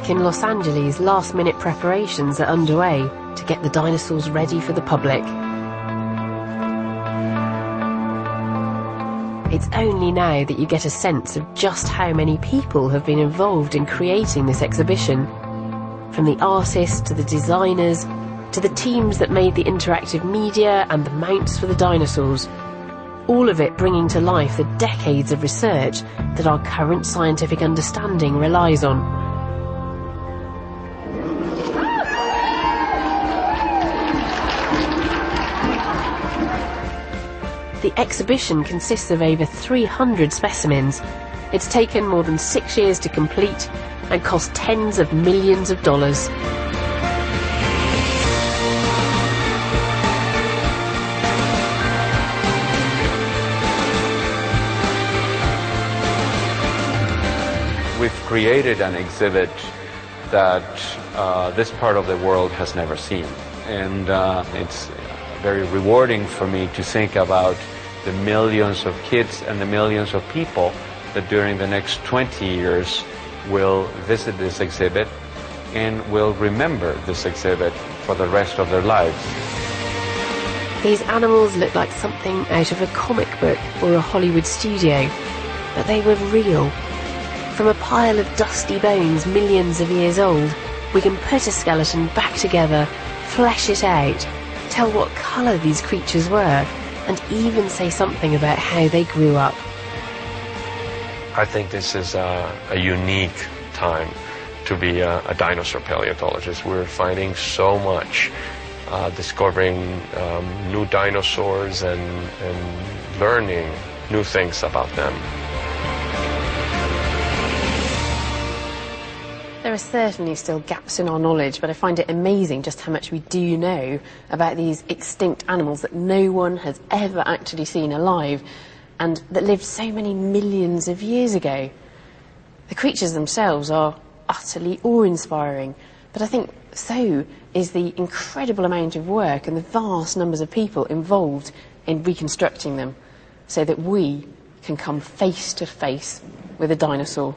Back in Los Angeles, last-minute preparations are underway to get the dinosaurs ready for the public. It's only now that you get a sense of just how many people have been involved in creating this exhibition. From the artists to the designers, to the teams that made the interactive media and the mounts for the dinosaurs. All of it bringing to life the decades of research that our current scientific understanding relies on. The exhibition consists of over 300 specimens. It's taken more than 6 years to complete and cost tens of millions of dollars. We've created an exhibit that this part of the world has never seen. And it's very rewarding for me to think about the millions of kids and the millions of people that during the next 20 years will visit this exhibit and will remember this exhibit for the rest of their lives. These animals look like something out of a comic book or a Hollywood studio, but they were real. From a pile of dusty bones millions of years old, we can put a skeleton back together, flesh it out, tell what colour these creatures were, and even say something about how they grew up. I think this is a unique time to be a dinosaur paleontologist. We're finding so much, discovering new dinosaurs and learning new things about them. There are certainly still gaps in our knowledge, but I find it amazing just how much we do know about these extinct animals that no one has ever actually seen alive and that lived so many millions of years ago. The creatures themselves are utterly awe-inspiring, but I think so is the incredible amount of work and the vast numbers of people involved in reconstructing them so that we can come face to face with a dinosaur.